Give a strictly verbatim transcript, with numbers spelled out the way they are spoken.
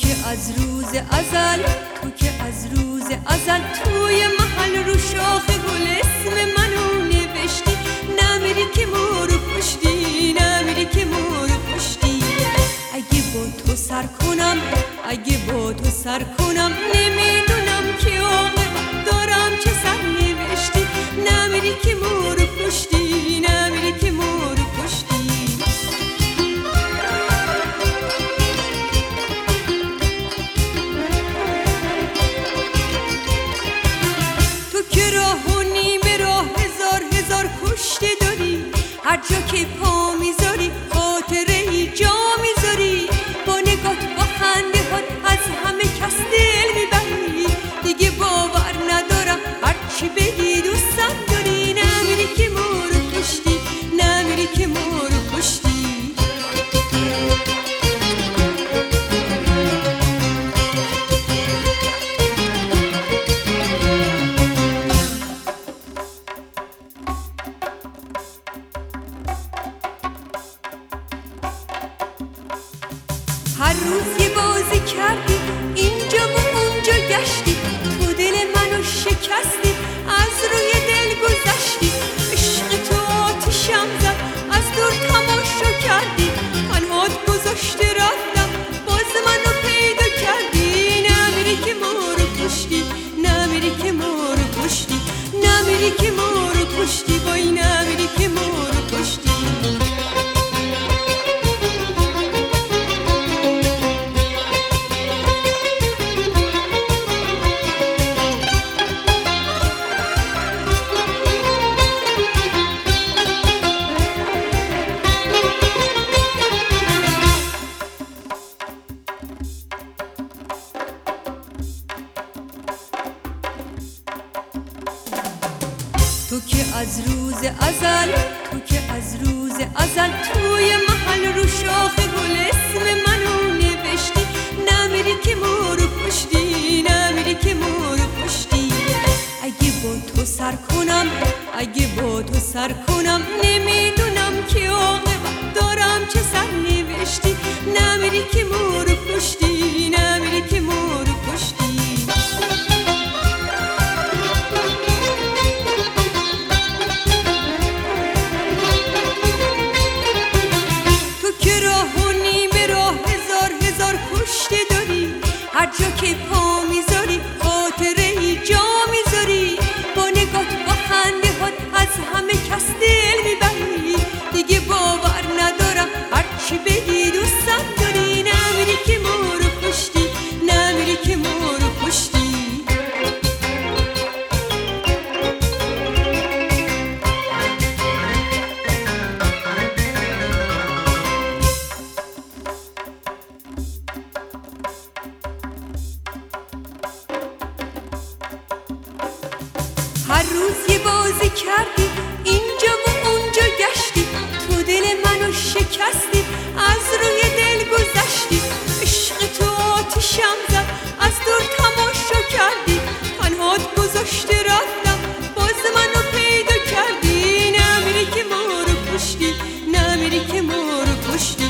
که از روز ازل تو که از روز ازل توی محل رو شاخ گل اسم منو نوشتی. نمیری که ما رو کشتی، نمیری که ما رو کشتی. اگه با تو سر کنم، اگه با تو سر کنم، نمیدونم که عاقبت دارم چه سر نوشتی. نمیری که ما رو کشتی، نمیری که ما رو کشتی. تو که راه و نیمه راه هزار هزار کشته داری. هر جا که پا میذاری خاطره ای جا میذاری. با نگات با خنده هات از همه کس دل میبری. دیگه باور ندارم هرچی بگی دوستم داری. نمیری که ما رو کشتی، نمیری که ما رو کشتی. هر روز یه بازی کردی، اینجا و اونجا گشتی. تو دل منو شکستی، از روی دل گذشتی. عشق تو آتیشم زد، از دور تماشا کردی. تنهات گذاشته رفتم، باز منو پیدا کردی. نمیری که ما رو کشتی، نمیری که ما رو کشتی. نمیری که ما رو کشتی، وای نمیری که ما رو کشتی. تو که از روز ازل، تو که از روز ازل توی محل رو شاخ گل اسم منو نوشتی. نمیری که ما رو کشتی، نمیری که ما رو کشتی. اگه با تو سر کنم، اگه با تو سر کنم، نمیدونم که عاقبت دارم چه سر نوشتی. نمیری که ما رو کشتی، نمیری که ما رو کشتی. هر جا که پا میذاری خاطره ای جا میذاری. با نگات با خنده هات از همه کس دل میبری. دیگه باور ندارم هرچی بگی دوستم داری. نمیری که ما رو کشتی، نمیری که ما رو کشتی. هر روز یه بازی کردی، اینجا و اونجا گشتی. تو دل منو شکستی، از روی دل گذشتی. عشق تو آتیشم زد، از دور تماشا کردی. تنهات گذاشته رفتم، باز منو پیدا کردی. نمیری که ما رو کشتی، نمیری که ما رو کشتی.